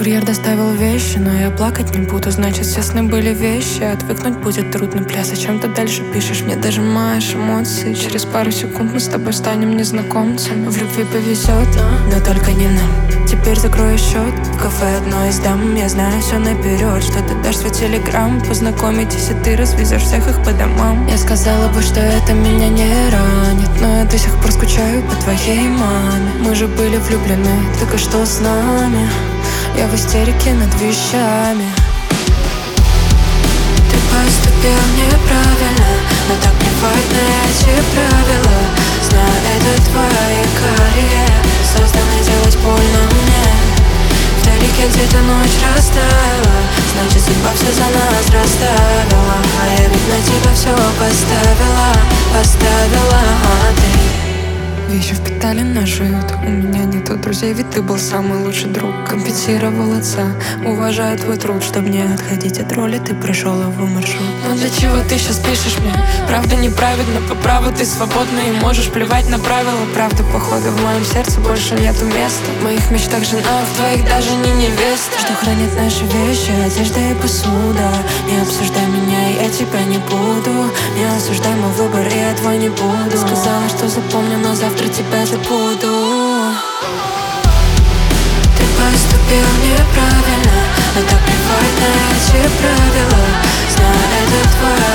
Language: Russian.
Курьер доставил вещи, но я плакать не буду. Значит, все сны были вещи. Отвыкнуть будет трудно, пляс. О чем ты дальше пишешь? Мне дожимаешь эмоции. Через пару секунд мы с тобой станем незнакомцами. В любви повезет, но только не нам. Теперь закрою счет в кафе одной из дам. Я знаю все наперед, что ты дашь свой телеграм. Познакомитесь, и ты развезешь всех их по домам. Я сказала бы, что это меня не ранит, но я до сих пор скучаю по твоей маме. Мы же были влюблены, так и что с нами? Я в истерике над вещами. Ты поступил неправильно, но так плевать на эти правила. Знаю, это твои карьеры, созданы делать больно мне. Вдалеке где-то ночь растаяла, значит, судьба все за нас расставила. А я ведь на тебя все поставила, а ты вещи впитали наш уют. У меня нету друзей, ведь ты был самый лучший друг. Компенсировал отца, уважаю твой труд. Чтоб не отходить от роли, ты прошел его маршрут. Но для чего ты сейчас пишешь мне? Правда неправильно, по праву ты свободна и можешь плевать на правила. Правда, походу, в моем сердце больше нету места. В моих мечтах жена, в твоих даже не невеста. Что хранит наши вещи, одежда и посуда. Не обсуждай меня, я тебя не буду. Не осуждай мой выбор, я твой не буду. Сказала, что запомню, но завтра тебя забуду. Ты поступил неправильно, но так плевать на эти правила. Знаю, это твоя